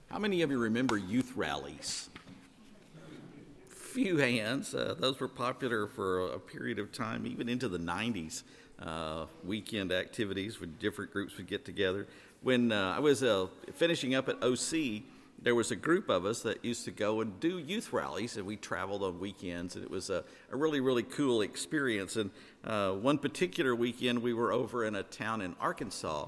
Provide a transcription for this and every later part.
How many of you remember youth rallies? Few hands. Those were popular for a period of time, even into the 90s. Weekend activities where different groups would get together. When I was finishing up at OC, there was a group of us that used to go and do youth rallies, and we traveled on weekends, and it was a really, really cool experience. And one particular weekend, we were over in a town in Arkansas.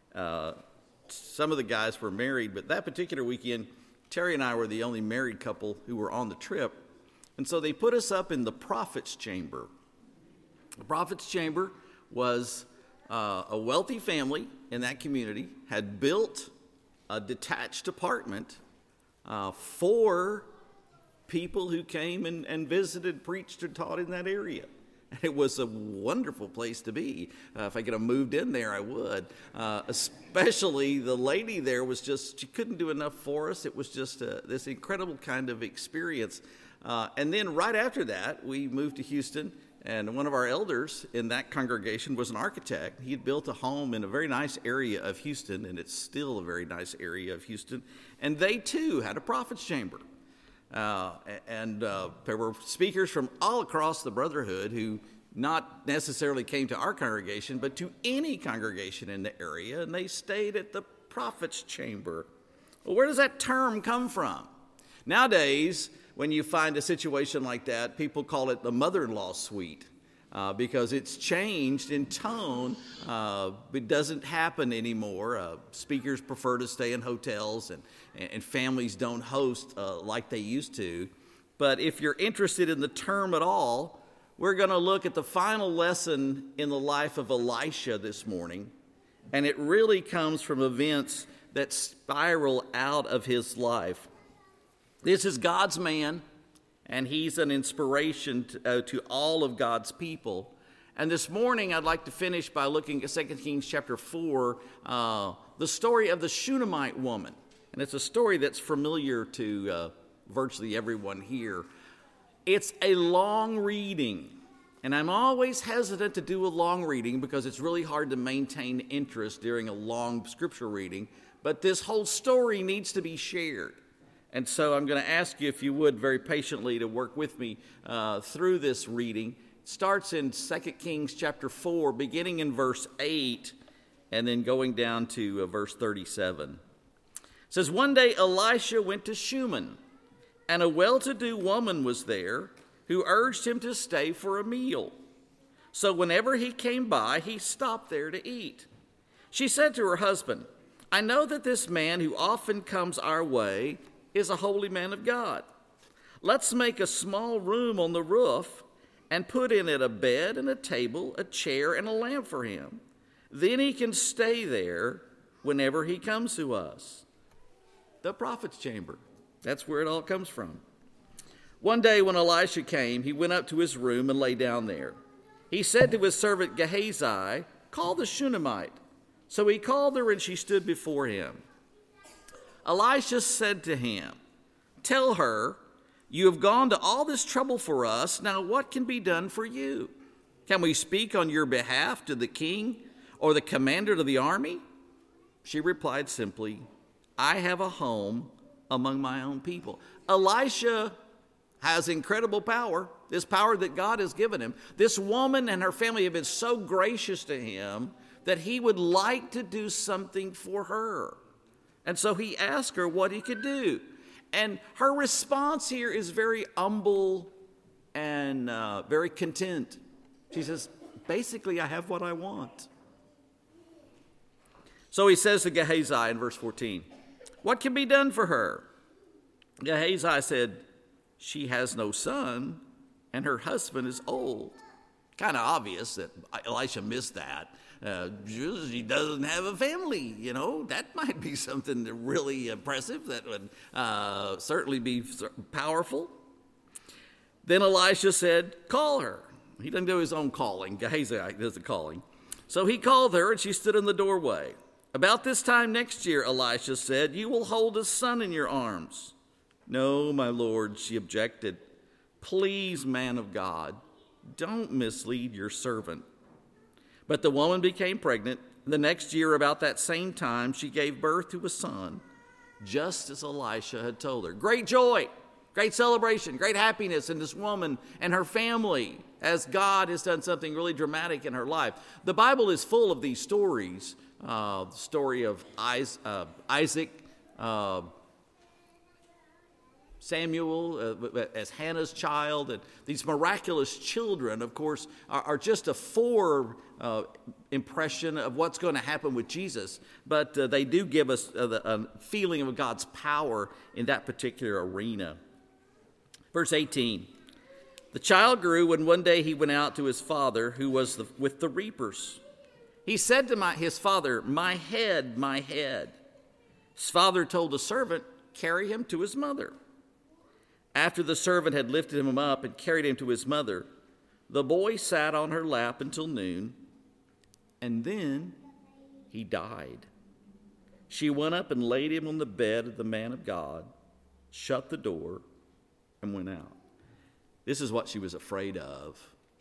Some of the guys were married, but that particular weekend, Terry and I were the only married couple who were on the trip. And so they put us up in the Prophet's Chamber. The Prophet's Chamber was a wealthy family in that community had built a detached apartment for people who came and visited, preached, or taught in that area. It was a wonderful place to be. If I could have moved in there, I would. Especially the lady there she couldn't do enough for us. It was just this incredible kind of experience. And then right after that, we moved to Houston, and one of our elders in that congregation was an architect. He had built a home in a very nice area of Houston, and it's still a very nice area of Houston. And they, too, had a prophet's chamber. And there were speakers from all across the brotherhood who not necessarily came to our congregation, but to any congregation in the area, and they stayed at the prophet's chamber. Well, where does that term come from? Nowadays, when you find a situation like that, people call it the mother-in-law suite because it's changed in tone. It doesn't happen anymore. Speakers prefer to stay in hotels, and families don't host like they used to. But if you're interested in the term at all, we're going to look at the final lesson in the life of Elisha this morning. And it really comes from events that spiral out of his life. This is God's man, and he's an inspiration to all of God's people. And this morning, I'd like to finish by looking at 2 Kings chapter 4, the story of the Shunammite woman. And it's a story that's familiar to virtually everyone here. It's a long reading, and I'm always hesitant to do a long reading because it's really hard to maintain interest during a long scripture reading. But this whole story needs to be shared. And so I'm going to ask you, if you would, very patiently to work with me through this reading. It starts in 2 Kings chapter 4, beginning in verse 8, and then going down to verse 37. It says, "One day Elisha went to Shunem, and a well-to-do woman was there who urged him to stay for a meal. So whenever he came by, he stopped there to eat. She said to her husband, 'I know that this man who often comes our way is a holy man of God. Let's make a small room on the roof and put in it a bed and a table, a chair, and a lamp for him. Then he can stay there whenever he comes to us.'" The prophet's chamber. That's where it all comes from. One day when Elisha came, he went up to his room and lay down there. He said to his servant Gehazi, "Call the Shunammite." So he called her, and she stood before him. Elisha said to him, "Tell her, you have gone to all this trouble for us. Now what can be done for you? Can we speak on your behalf to the king or the commander of the army?" She replied simply, "I have a home among my own people." Elisha has incredible power, this power that God has given him. This woman and her family have been so gracious to him that he would like to do something for her. And so he asked her what he could do. And her response here is very humble and very content. She says, basically, I have what I want. So he says to Gehazi in verse 14, "What can be done for her?" Gehazi said, "She has no son, and her husband is old." Kind of obvious that Elisha missed that. She doesn't have a family, That might be something really impressive that would certainly be powerful. Then Elisha said, "Call her." He doesn't do his own calling. Gehazi does the calling. So he called her, and she stood in the doorway. "About this time next year," Elisha said, "you will hold a son in your arms." "No, my lord," she objected. "Please, man of God, don't mislead your servant." But the woman became pregnant. The next year, about that same time, she gave birth to a son. just as Elisha had told her. Great joy, great celebration, great happiness in this woman and her family as God has done something really dramatic in her life. The Bible is full of these stories. The story of Isaac, Samuel as Hannah's child, and these miraculous children, of course, are just a impression of what's going to happen with Jesus. But they do give us a feeling of God's power in that particular arena. Verse 18, the child grew, and one day he went out to his father, who was with the reapers. He said to his father, my head, my head. His father told the servant, carry him to his mother. After the servant had lifted him up and carried him to his mother, the boy sat on her lap until noon, and then he died. She went up and laid him on the bed of the man of God, shut the door, and went out. This is what she was afraid of.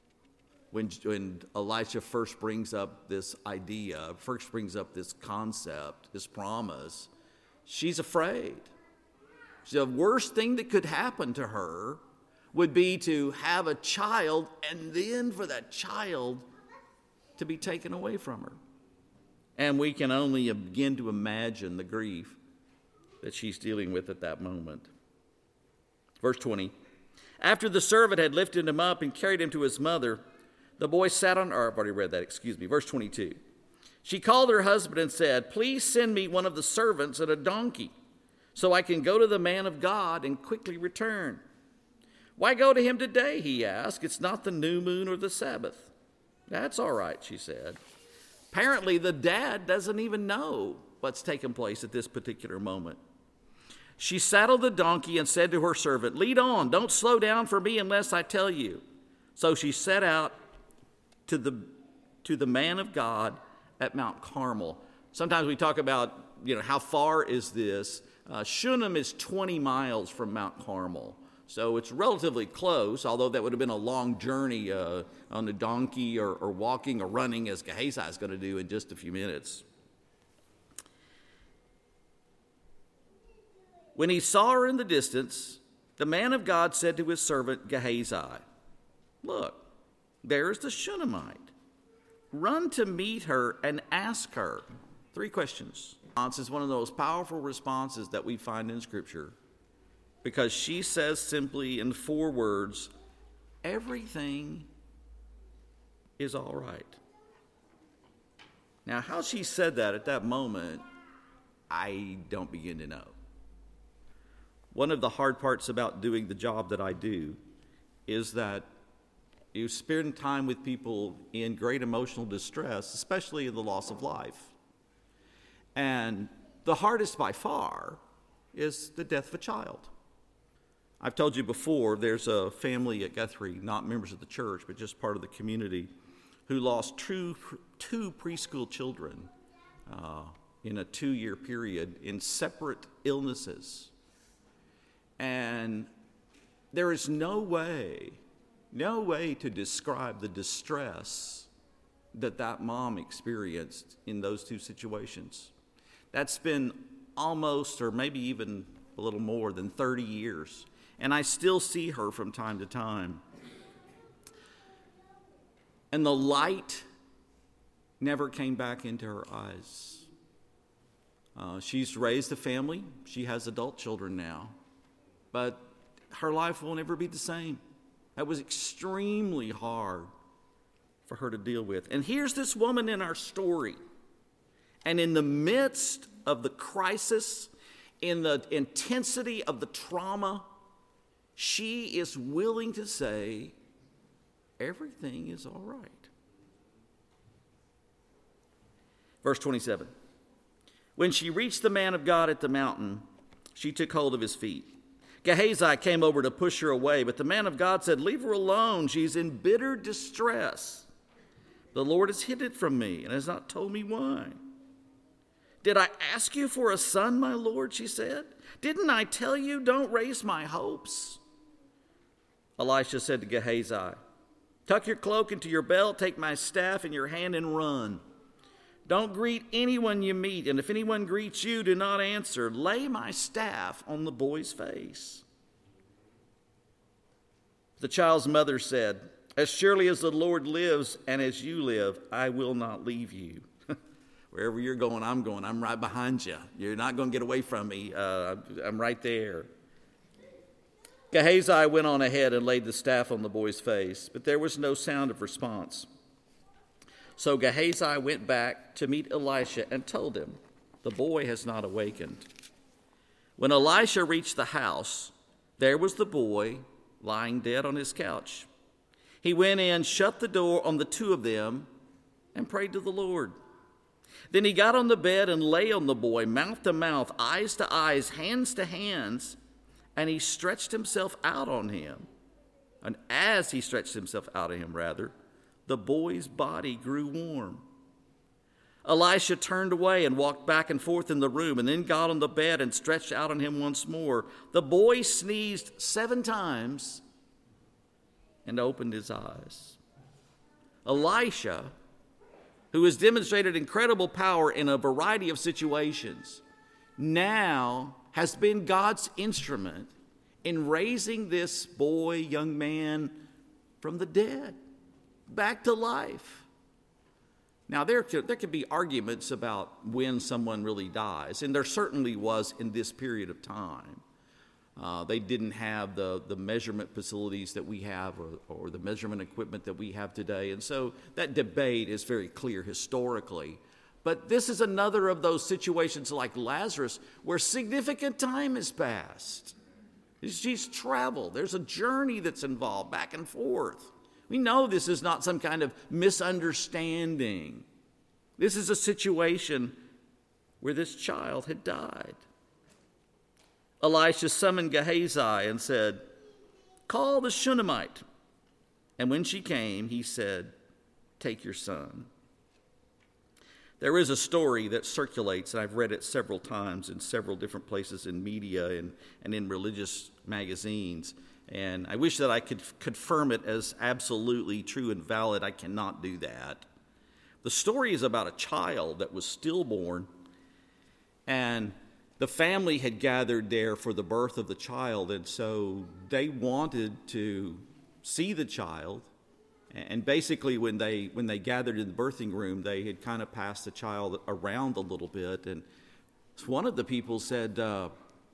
When Elisha first brings up this idea, first brings up this concept, this promise, she's afraid. The worst thing that could happen to her would be to have a child and then for that child to be taken away from her. And we can only begin to imagine the grief that she's dealing with at that moment. Verse 20, after the servant had lifted him up and carried him to his mother, the boy sat on, or I've already read that, Verse 22. She called her husband and said, please send me one of the servants and a donkey, so I can go to the man of God and quickly return. Why go to him today, he asked. It's not the new moon or the Sabbath. That's all right, she said. Apparently, the dad doesn't even know what's taken place at this particular moment. She saddled the donkey and said to her servant, lead on, don't slow down for me unless I tell you. So she set out to the man of God at Mount Carmel. Sometimes we talk about, how far is this? Shunem is 20 miles from Mount Carmel. So it's relatively close, although that would have been a long journey on the donkey or walking or running, as Gehazi is going to do in just a few minutes. When he saw her in the distance, the man of God said to his servant Gehazi, look, there is the Shunammite. Run to meet her and ask her. 3 questions. This is one of the most powerful responses that we find in Scripture, because she says simply in 4 words, everything is all right. Now, how she said that at that moment, I don't begin to know. One of the hard parts about doing the job that I do is that you spend time with people in great emotional distress, especially in the loss of life. And the hardest by far is the death of a child. I've told you before, there's a family at Guthrie, not members of the church, but just part of the community, who lost two preschool children in a 2-year period in separate illnesses. And there is no way to describe the distress that mom experienced in those 2 situations. That's been almost, or maybe even a little more than 30 years. And I still see her from time to time. And the light never came back into her eyes. She's raised a family. She has adult children now. But her life will never be the same. That was extremely hard for her to deal with. And here's this woman in our story. And in the midst of the crisis, in the intensity of the trauma, she is willing to say, everything is all right. Verse 27. When she reached the man of God at the mountain, she took hold of his feet. Gehazi came over to push her away, but the man of God said, leave her alone. She's in bitter distress. The Lord has hid it from me and has not told me why. Did I ask you for a son, my Lord? She said. Didn't I tell you, don't raise my hopes? Elisha said to Gehazi, tuck your cloak into your belt, take my staff in your hand and run. Don't greet anyone you meet, and if anyone greets you, do not answer. Lay my staff on the boy's face." The child's mother said, "As surely as the Lord lives and as you live, I will not leave you." Wherever you're going, I'm going. I'm right behind you. You're not going to get away from me. I'm right there. Gehazi went on ahead and laid the staff on the boy's face, but there was no sound of response. So Gehazi went back to meet Elisha and told him, "The boy has not awakened." When Elisha reached the house, there was the boy lying dead on his couch. He went in, shut the door on the two of them, and prayed to the Lord. Then he got on the bed and lay on the boy, mouth to mouth, eyes to eyes, hands to hands, and he stretched himself out on him. And as he stretched himself out on him, the boy's body grew warm. Elisha turned away and walked back and forth in the room, and then got on the bed and stretched out on him once more. The boy sneezed 7 times and opened his eyes. Elisha, who has demonstrated incredible power in a variety of situations, now has been God's instrument in raising this boy, young man, from the dead back to life. Now, there could be arguments about when someone really dies, and there certainly was in this period of time. They didn't have the measurement facilities that we have or the measurement equipment that we have today. And so that debate is very clear historically. But this is another of those situations like Lazarus where significant time has passed. She's traveled. There's a journey that's involved back and forth. We know this is not some kind of misunderstanding. This is a situation where this child had died. Elisha summoned Gehazi and said, "Call the Shunammite." And when she came, he said, "Take your son." There is a story that circulates, and I've read it several times in several different places in media and in religious magazines. And I wish that I could confirm it as absolutely true and valid. I cannot do that. The story is about a child that was stillborn, and the family had gathered there for the birth of the child, and so they wanted to see the child. And basically, when they gathered in the birthing room, they had kind of passed the child around a little bit, and one of the people said, "The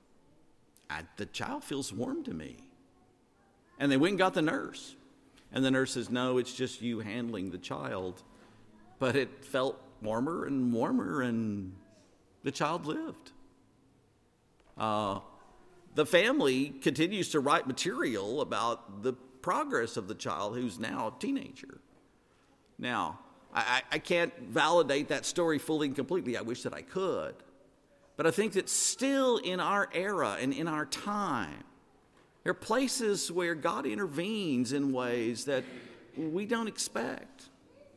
child feels warm to me." And they went and got the nurse, and the nurse says, "No, it's just you handling the child." But it felt warmer and warmer, and the child lived. The family continues to write material about the progress of the child, who's now a teenager. Now, I can't validate that story fully and completely. I wish that I could. But I think that still in our era and in our time, there are places where God intervenes in ways that we don't expect.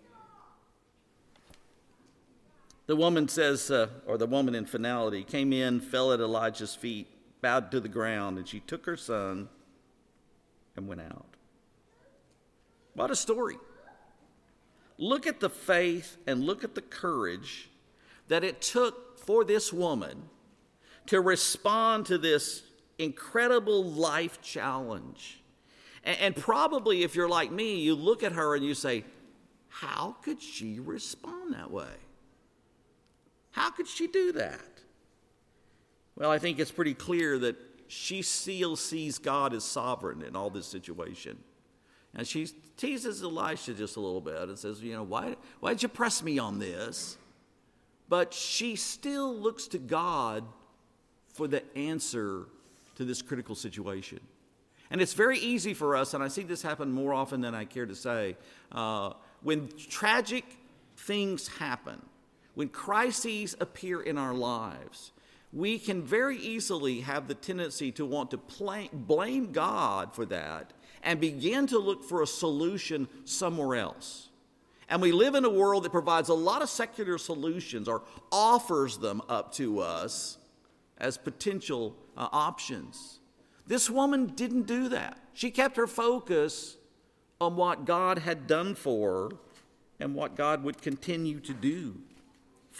The woman says, or the woman in finality, came in, fell at Elijah's feet, bowed to the ground, and she took her son and went out. What a story. Look at the faith and look at the courage that it took for this woman to respond to this incredible life challenge. And probably if you're like me, you look at her and you say, how could she respond that way? How could she do that? Well, I think it's pretty clear that she still sees God as sovereign in all this situation. And she teases Elisha just a little bit and says, why'd you press me on this? But she still looks to God for the answer to this critical situation. And it's very easy for us, and I see this happen more often than I care to say, when tragic things happen, when crises appear in our lives, we can very easily have the tendency to want to blame God for that and begin to look for a solution somewhere else. And we live in a world that provides a lot of secular solutions or offers them up to us as potential options. This woman didn't do that. She kept her focus on what God had done for her and what God would continue to do.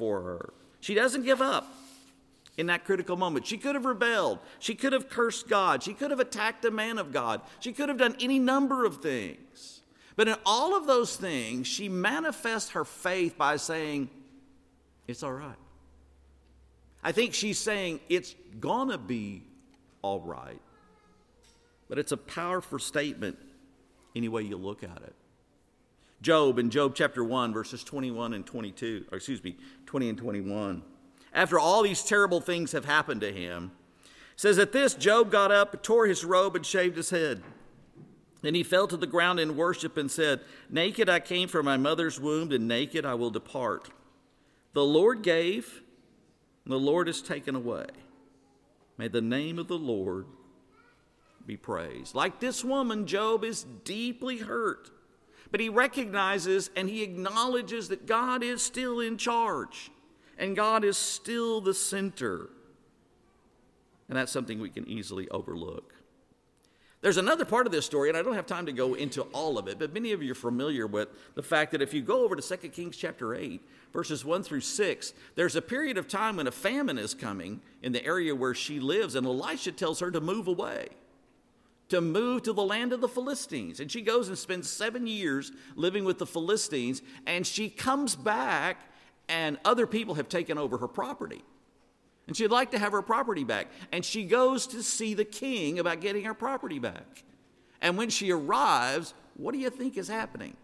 for her. She doesn't give up in that critical moment. She could have rebelled. She could have cursed God. She could have attacked a man of God. She could have done any number of things. But in all of those things, she manifests her faith by saying, it's all right. I think she's saying it's gonna be all right. But it's a powerful statement any way you look at it. Job, in Job chapter 1, verses 21 and 22, 20 and 21. After all these terrible things have happened to him, says, at this, Job got up, tore his robe, and shaved his head. Then he fell to the ground in worship and said, naked I came from my mother's womb, and naked I will depart. The Lord gave, and the Lord has taken away. May the name of the Lord be praised. Like this woman, Job is deeply hurt. But he recognizes and he acknowledges that God is still in charge. And God is still the center. And that's something we can easily overlook. There's another part of this story, and I don't have time to go into all of it, but many of you are familiar with the fact that if you go over to 2 Kings chapter 8, verses 1 through 6, there's a period of time when a famine is coming in the area where she lives, and Elisha tells her to move away, to move to the land of the Philistines. And she goes and spends 7 years living with the Philistines, and she comes back, and other people have taken over her property. And she'd like to have her property back. And she goes to see the king about getting her property back. And when she arrives, what do you think is happening?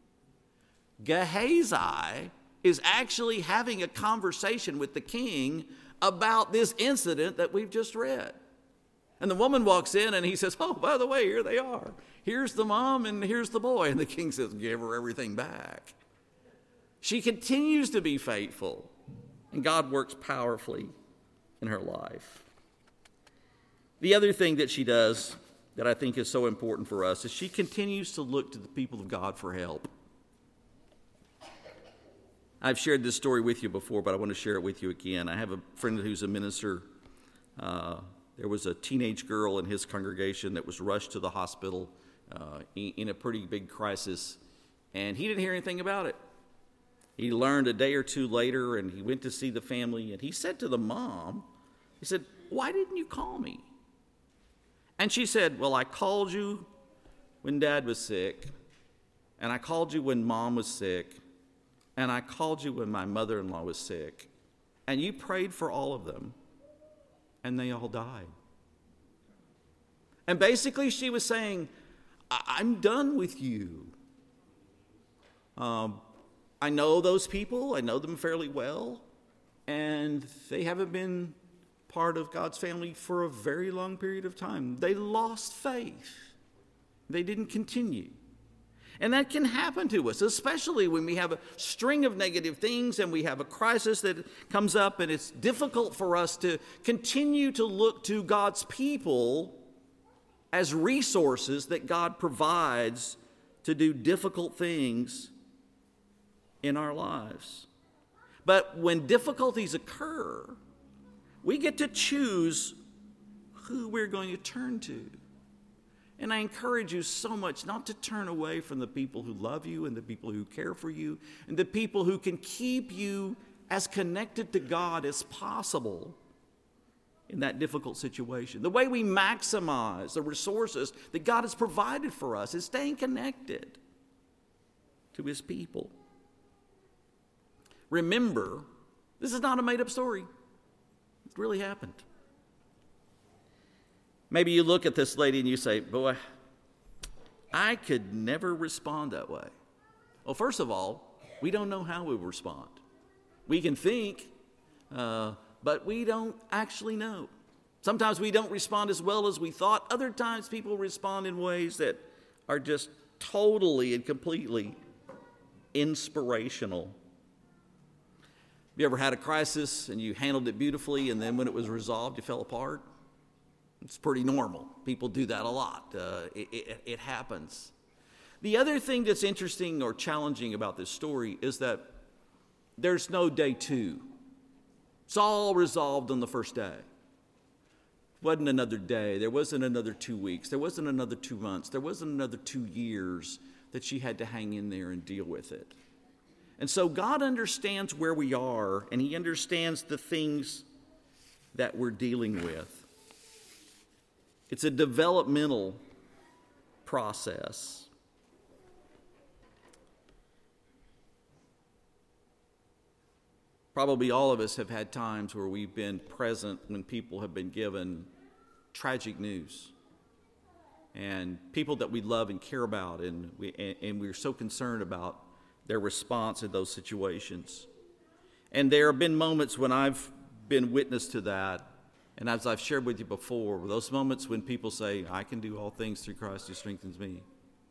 Gehazi is actually having a conversation with the king about this incident that we've just read. And the woman walks in and he says, oh, by the way, here they are. Here's the mom and here's the boy. And the king says, give her everything back. She continues to be faithful. And God works powerfully in her life. The other thing that she does that I think is so important for us is she continues to look to the people of God for help. I've shared this story with you before, but I want to share it with you again. I have a friend who's a minister. There was a teenage girl in his congregation that was rushed to the hospital in a pretty big crisis, and he didn't hear anything about it. He learned a day or two later, and he went to see the family, and he said to the mom, he said, why didn't you call me? And she said, well, I called you when Dad was sick, and I called you when Mom was sick, and I called you when my mother-in-law was sick, and you prayed for all of them, and they all died. And basically she was saying, I'm done with you. I know those people. I know them fairly well. And they haven't been part of God's family for a very long period of time. They lost faith. They didn't continue. And that can happen to us, especially when we have a string of negative things and we have a crisis that comes up, and it's difficult for us to continue to look to God's people as resources that God provides to do difficult things in our lives. But when difficulties occur, we get to choose who we're going to turn to. And I encourage you so much not to turn away from the people who love you and the people who care for you and the people who can keep you as connected to God as possible in that difficult situation. The way we maximize the resources that God has provided for us is staying connected to His people. Remember, this is not a made-up story. It really happened. Maybe you look at this lady and you say, boy, I could never respond that way. Well, first of all, we don't know how we respond. We can think, but we don't actually know. Sometimes we don't respond as well as we thought. Other times people respond in ways that are just totally and completely inspirational. You ever had a crisis and you handled it beautifully, and then when it was resolved, you fell apart? It's pretty normal. People do that a lot. It happens. The other thing that's interesting or challenging about this story is that there's no day two. It's all resolved on the first day. Wasn't another day. There wasn't another 2 weeks. There wasn't another 2 months. There wasn't another 2 years that she had to hang in there and deal with it. And so God understands where we are, and he understands the things that we're dealing with. It's a developmental process. Probably all of us have had times where we've been present when people have been given tragic news. And people that we love and care about, and we're so concerned about their response in those situations. And there have been moments when I've been witness to that, and as I've shared with you before, those moments when people say, I can do all things through Christ who strengthens me.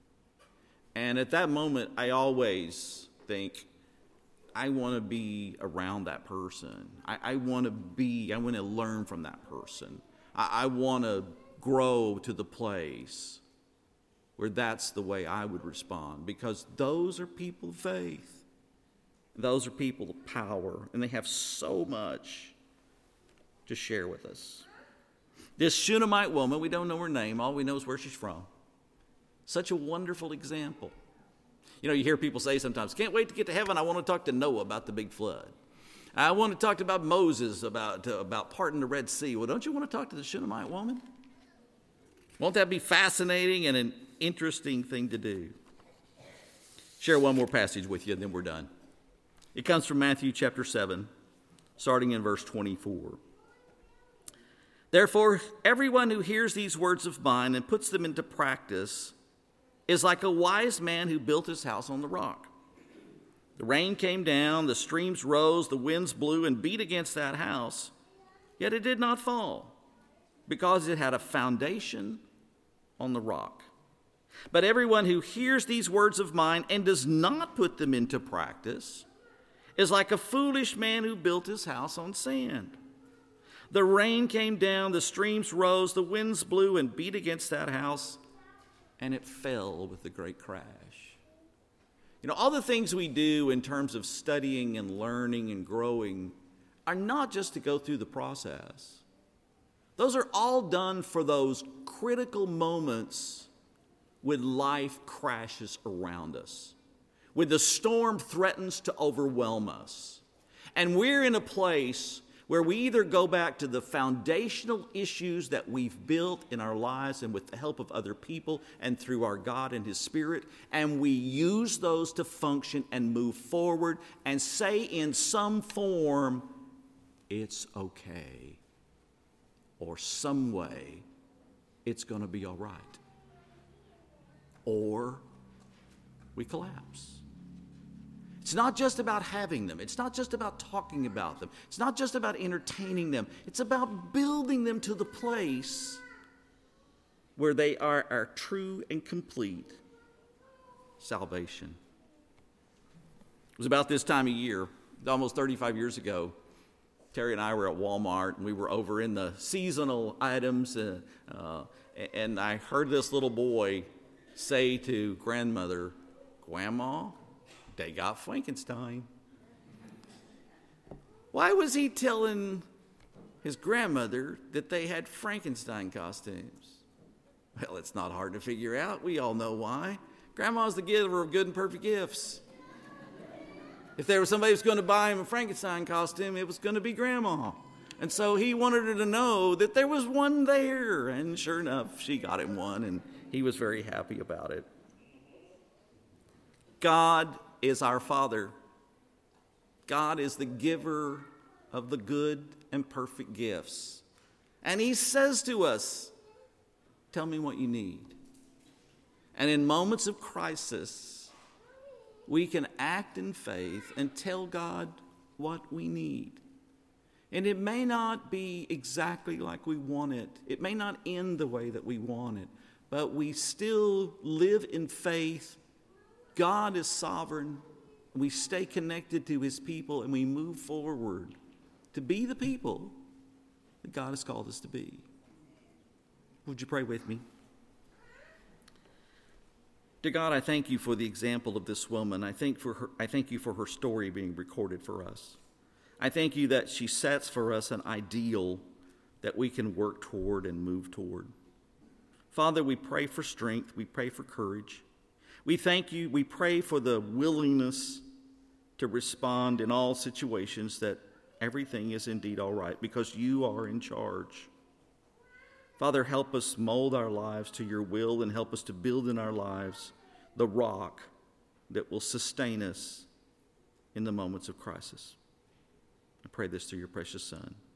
And at that moment, I always think, I want to be around that person. I want to learn from that person. I want to grow to the place where that's the way I would respond, because those are people of faith. Those are people of power, and they have so much to share with us. This Shunammite woman, we don't know her name. All we know is where she's from. Such a wonderful example. You know, you hear people say sometimes, can't wait to get to heaven. I want to talk to Noah about the big flood. I want to talk about Moses about parting the Red Sea. Well, don't you want to talk to the Shunammite woman? Won't that be fascinating and an interesting thing to do? Share one more passage with you, and then we're done. It comes from Matthew chapter 7, starting in verse 24. Therefore, everyone who hears these words of mine and puts them into practice is like a wise man who built his house on the rock. The rain came down, the streams rose, the winds blew and beat against that house, yet it did not fall, because it had a foundation on the rock. But everyone who hears these words of mine and does not put them into practice is like a foolish man who built his house on sand. The rain came down, the streams rose, the winds blew and beat against that house, and it fell with a great crash. You know, all the things we do in terms of studying and learning and growing are not just to go through the process. Those are all done for those critical moments when life crashes around us, when the storm threatens to overwhelm us. And we're in a place where we either go back to the foundational issues that we've built in our lives and with the help of other people and through our God and His Spirit, and we use those to function and move forward and say in some form, it's okay, or some way, it's going to be all right. Or we collapse. It's not just about having them. It's not just about talking about them. It's not just about entertaining them. It's about building them to the place where they are our true and complete salvation. It was about this time of year, almost 35 years ago. Terry and I were at Walmart, and we were over in the seasonal items, and I heard this little boy say to grandmother, "Grandma, they got Frankenstein." Why was he telling his grandmother that they had Frankenstein costumes? Well, it's not hard to figure out. We all know why. Grandma's the giver of good and perfect gifts. If there was somebody who was going to buy him a Frankenstein costume, it was going to be Grandma. And so he wanted her to know that there was one there. And sure enough, she got him one, and he was very happy about it. God is our Father. God is the giver of the good and perfect gifts. And He says to us, tell me what you need. And in moments of crisis, we can act in faith and tell God what we need. And it may not be exactly like we want it. It may not end the way that we want it. But we still live in faith. God is sovereign. We stay connected to His people, and we move forward to be the people that God has called us to be. Would you pray with me? Dear God, I thank you for the example of this woman. I thank you for her story being recorded for us. I thank you that she sets for us an ideal that we can work toward and move toward. Father, we pray for strength. We pray for courage. We thank you. We pray for the willingness to respond in all situations that everything is indeed all right because you are in charge. Father, help us mold our lives to your will and help us to build in our lives the rock that will sustain us in the moments of crisis. I pray this through your precious Son.